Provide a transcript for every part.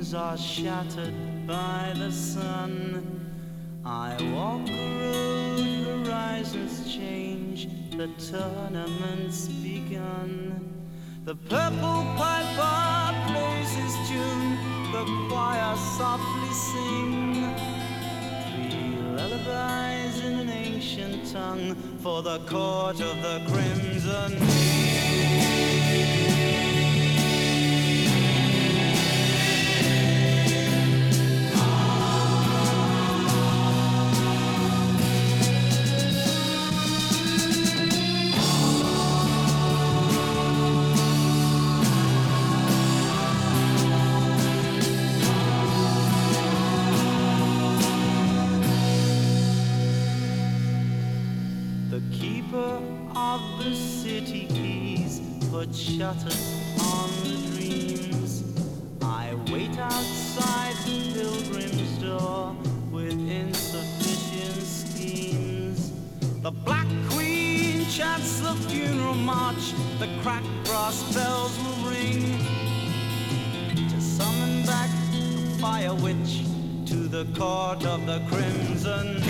dreams are shattered by the sun. I walk the road, horizons change, the tournament's begun. The purple piper plays his tune, the choir softly sing. Three lullabies in an ancient tongue for the court of the crimson. Of the city keys put shutters on the dreams. I wait outside the pilgrim's door with insufficient schemes. The Black Queen chants the funeral march, the cracked brass bells will ring to summon back the fire witch to the court of the crimson.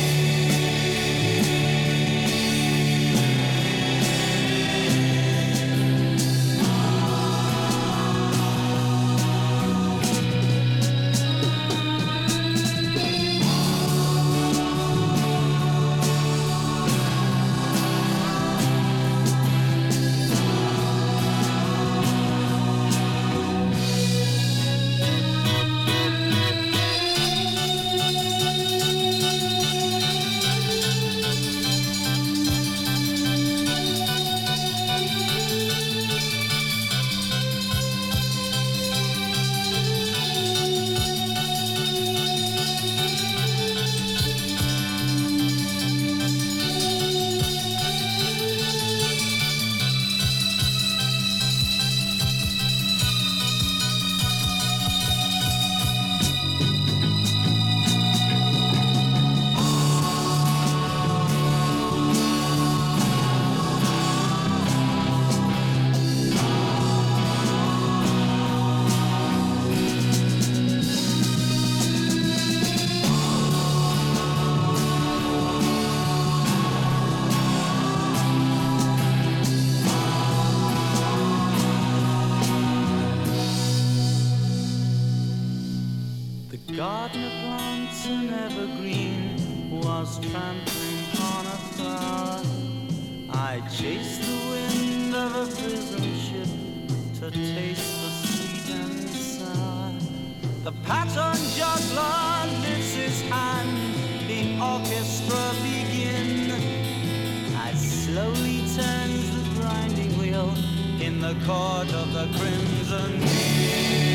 Gardener plants an evergreen was trampling on a flower. I chased the wind of a prison ship to taste the sweet and sour. The pattern juggler lifts his hand, the orchestra begin. As slowly turns the grinding wheel in the court of the crimson.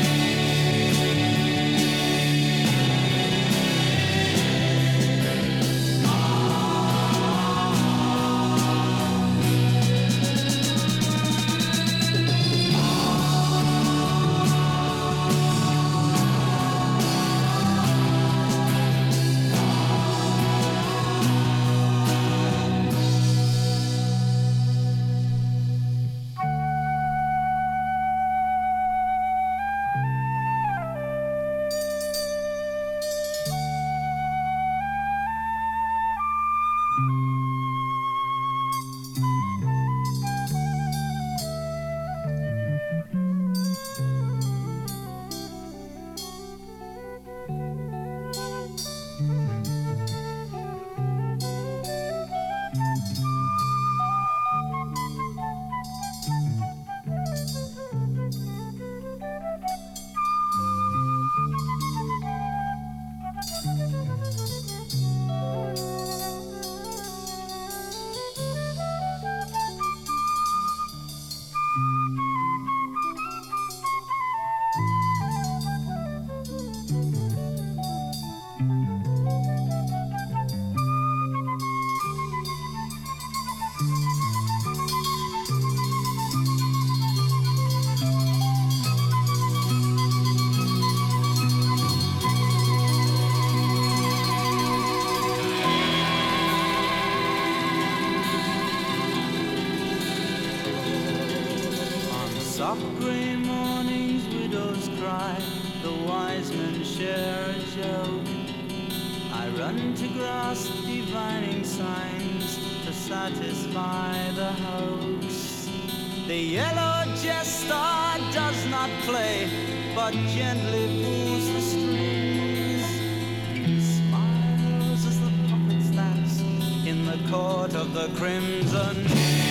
share a joke. I run to grasp divining signs to satisfy the hoax. The yellow jester does not play, but gently pulls the strings. Smiles as the puppets dance in the court of the crimson.